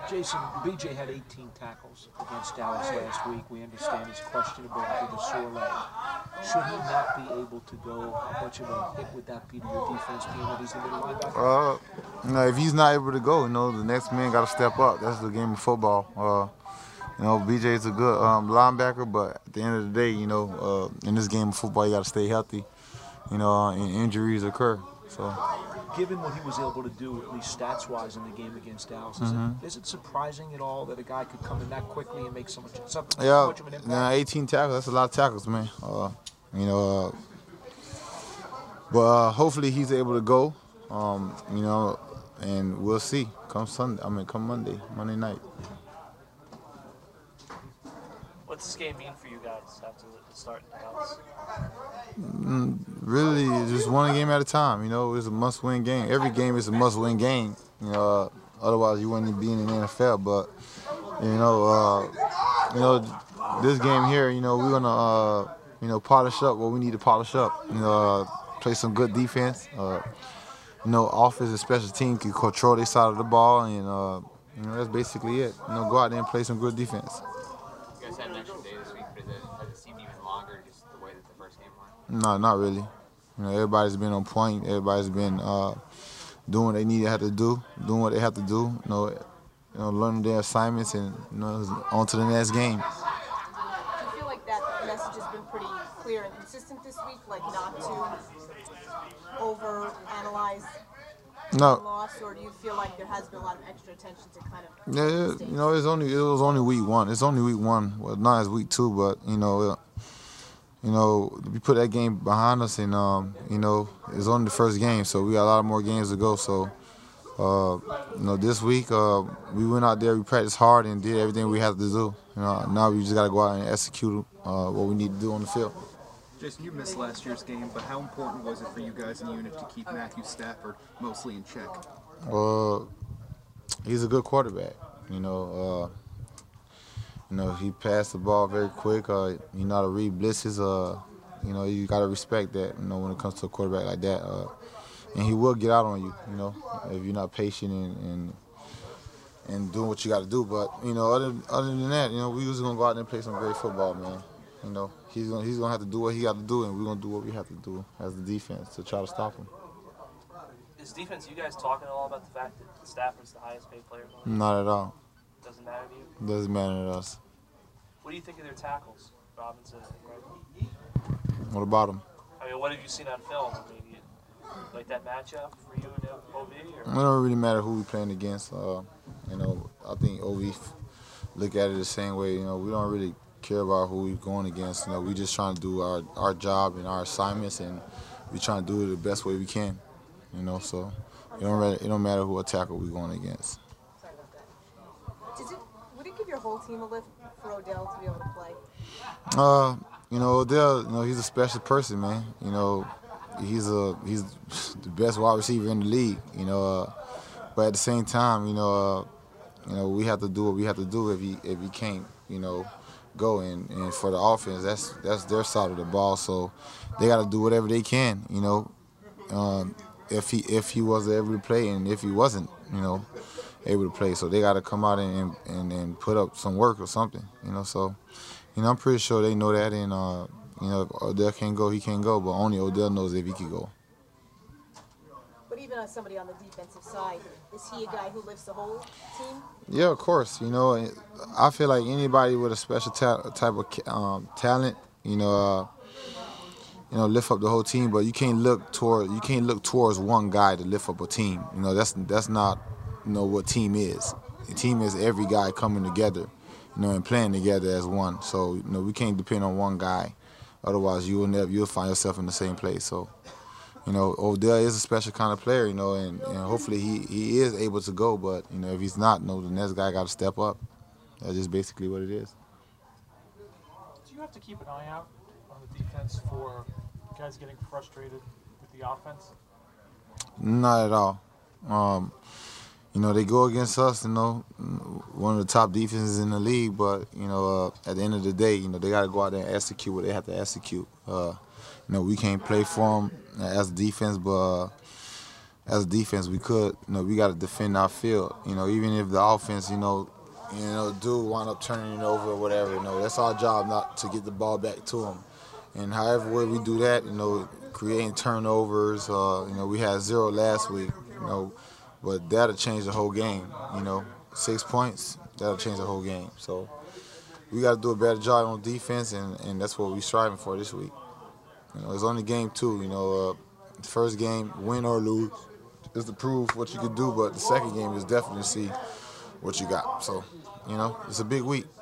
Jason, BJ had 18 tackles against Dallas last week. We understand he's questionable with a sore leg. Should he not be able to go? How much of a hit would that be to your defense, being that he's the middle linebacker? If he's not able to go, the next man got to step up. That's the game of football. BJ's a good linebacker, but at the end of the day, in this game of football, you got to stay healthy. And injuries occur. So. Given what he was able to do, at least stats-wise, in the game against Dallas, is it surprising at all that a guy could come in that quickly and make so much of an impact? 18 tackles, that's a lot of tackles, man. But hopefully he's able to go, and we'll see come Monday night. What's this game mean for you guys after the start in Dallas? Really, just one game at a time. It's a must-win game. Every game is a must-win game. Otherwise you wouldn't be in the NFL. But this game here, we're gonna polish up what we need to polish up. Play some good defense. Offense and special team can control their side of the ball, and that's basically it. Go out there and play some good defense. You guys had an extra day this week, but has it seemed even longer just the way that the first game went? No, not really. Everybody's been on point. Everybody's been doing what they have to do, doing what they have to do. Learning their assignments and on to the next game. Do you feel like that message has been pretty clear and consistent this week, like not to over-analyze the loss, or do you feel like there has been a lot of extra attention to kind of? Yeah, it was only week one. It's only week one. Well, not as week two, but we put that game behind us, and it's only the first game, so we got a lot more games to go. So, this week we went out there, we practiced hard, and did everything we had to do. Now we just got to go out and execute what we need to do on the field. Jason, you missed last year's game, but how important was it for you guys in the unit to keep Matthew Stafford mostly in check? He's a good quarterback. He passed the ball very quick. He know how to read blitzes. You got to respect that. When it comes to a quarterback like that, and he will get out on you. If you're not patient and doing what you got to do. But other than that, we just gonna go out there and play some great football, man. He's gonna have to do what he got to do, and we're gonna do what we have to do as the defense to try to stop him. Is defense, you guys talking at all about the fact that Stafford's the highest paid player? Not at all. Doesn't matter to you? Doesn't matter to us. What do you think of their tackles, Robinson and Redmond? What about them? What have you seen on film? Like that matchup for you and OB? It don't really matter who we playing against. I think OB look at it the same way. We don't really care about who we're going against. We just trying to do our job and our assignments, and we trying to do it the best way we can. So it don't matter who tackle we're going against. Sorry about that. Would it give your whole team a lift for Odell to be able to play? Odell, he's a special person, man. He's the best wide receiver in the league. But at the same time, we have to do what we have to do if he can't, go. And for the offense, that's their side of the ball. So they got to do whatever they can. If he was able to play, and if he wasn't, able to play, so they got to come out and put up some work or something. So I'm pretty sure they know that, and if Odell can't go, he can't go, but only Odell knows if he can go. But even as somebody on the defensive side, is he a guy who lifts the whole team? Yeah, of course. I feel like anybody with a special type of talent, lift up the whole team. But you can't look towards one guy to lift up a team. That's not what team is. A team is every guy coming together, and playing together as one. So we can't depend on one guy. Otherwise, you'll find yourself in the same place. So. Odell is a special kind of player, and hopefully he is able to go. But, if he's not, the next guy got to step up. That's just basically what it is. Do you have to keep an eye out on the defense for guys getting frustrated with the offense? Not at all. They go against us, one of the top defenses in the league. But, at the end of the day, they got to go out there and execute what they have to execute. We can't play for them as defense, but as a defense, we could. We got to defend our field. Even if the offense, do wind up turning it over or whatever. That's our job, not to get the ball back to them. And however way we do that, creating turnovers. We had 0 last week. But that'll change the whole game. 6 points, that'll change the whole game. So we got to do a better job on defense, and that's what we're striving for this week. It's only game 2. The first game, win or lose, is to prove what you can do, but the second game is definitely to see what you got. So, it's a big week.